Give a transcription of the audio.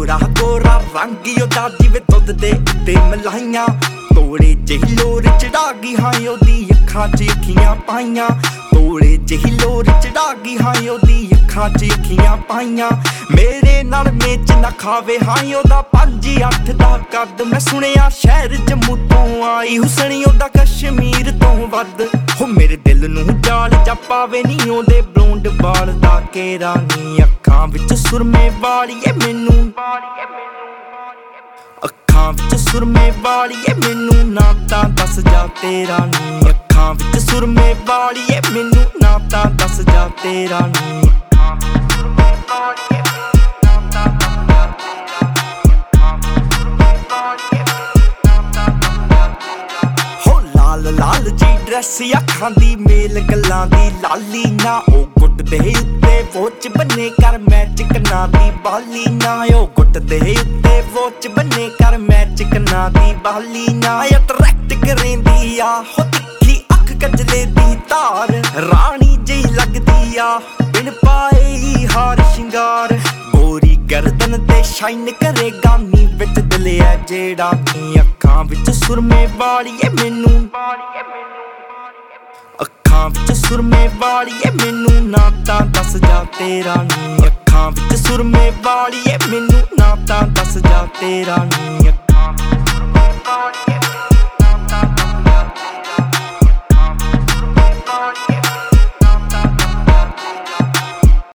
ਗੋਰਾ ਗੋਰਾ ਰੰਗ ਉਹਦਾ ਜਿਵੇਂ ਦੁੱਧ ਦੇ ਉੱਤੇ ਮਲਾਈਆਂ ਤੋੜੇ ਜਿਹੀ ਲੋਰ ਚੜਾ ਗਈ ਹਾਂ ਉਹਦੀ ਅੱਖਾਂ 'ਚ ਅੱਖੀਆਂ ਪਾਈਆਂ ਤੋੜੇ ਜਿਹੀ ਲੋਰ ਚੜਾ ਗਈ ਹਾਂ ਉਹਦੀ ਅੱਖਾਂ 'ਚ ਅੱਖੀਆਂ ਪਾਈਆਂ ਮੇਰੇ ਨਾਲ ਮੇਚ ਨਾ ਖਾਵੇ ਹਾਂ ਉਹਦਾ 5-8 ਦਾ ਕੱਦ ਮੈਂ ਸੁਣਿਆ ਸ਼ਹਿਰ ਜੰਮੂ ਤੋਂ ਆਈ ਹੁਸਨੀ ਉਹਦਾ ਕਸ਼ਮੀਰ ਤੋਂ ਵੱਧ ਹੋ ਮੇਰੇ ਦਿਲ ਨੂੰ ਜਾਲ ਜਾ ਪਾਵੇ ਨੀ ਉਹਦੇ ਬਲੌਂਡ ਬਾਲ ਦਾ ਘੇਰਾ ਨੀ ਅੱਖਾਂ ਵਿੱਚ ਸੁਰਮੇ ਵਾਲੀਏ ਮੈਨੂੰ ਅੱਖਾਂ ਵਿੱਚ ਸੁਰਮੇ ਵਾਲੀਏ ਮੈਨੂੰ ਨਾ ਤਾਂ ਦੱਸ ਜਾ ਤੇਰਾ ਨੀ ਅੱਖਾਂ ਵਿੱਚ ਸੁਰਮੇ ਵਾਲੀਏ ਮੈਨੂੰ ਨਾ ਤਾਂ ਦੱਸ ਜਾ ਤੇਰਾ ਨੀ ਅੱਖਾਂ ਵਿੱਚ ਸੁਰਮੇ ਵਾਲੀਏ ਲਾਲ ਜੀ ਡਰੈਸ ਅੱਖਾਂ ਦੀ ਮੇਲ ਗੱਲਾਂ ਦੀ ਲਾਲੀ ਨਾ ਉਹ ਗੁੱਟ ਦੇ ਉੱਤੇ ਵੋਚ ਬੰਨੇ ਕਰ ਮੈਚ ਕੰਨਾਂ ਦੀ ਬਾਲੀ ਨਾ ਉਹ ਗੁੱਟ ਦੇ ਉੱਤੇ ਵੋਚ ਬੰਨੇ ਕਰ ਮੈਚ ਕੰਨਾਂ ਦੀ ਬਾਲੀ ਨਾ ਅਟਰੈਕਟ ਕਰੇਂਦੀ ਆ ਹੋ ਤਿੱਖੀ ਅੱਖ ਕਜਲੇ ਦੀ ਧਾਰ ਰਾਣੀ ਜਿਹੀ ਲੱਗਦੀ ਆ ਬਿਨ ਪਾਏ ਹਾਰ ਸ਼ਿੰਗਾਰ ਗੋਰੀ ਗਰਦਨ ਤੇ ਸ਼ਾਈਨ ਕਰੇ ਗਾਮੀ ਵਿੱਚ ਦਿਲ ਐ ਜਿਹੜਾ ਨੀ ਅੱਖਾਂ ਵਿੱਚ ਸੁਰਮੇ ਵਾਲੀਏ ਮੈਨੂੰ ਅੱਖਾਂ ਵਿੱਚ ਸੁਰਮੇ ਵਾਲੀਏ ਮੈਨੂੰ ਨਾ ਤਾਂ ਦੱਸ ਜਾ ਤੇਰਾ ਨੀ ਅੱਖਾਂ ਵਿੱਚ ਸੁਰਮੇ ਵਾਲੀਏ ਮੈਨੂੰ ਨਾ ਤਾਂ ਦੱਸ ਜਾ ਤੇਰਾ ਨੀ ਅੱਖਾਂ ਵਿੱਚ ਸੁਰਮੇ ਵਾਲੀਏ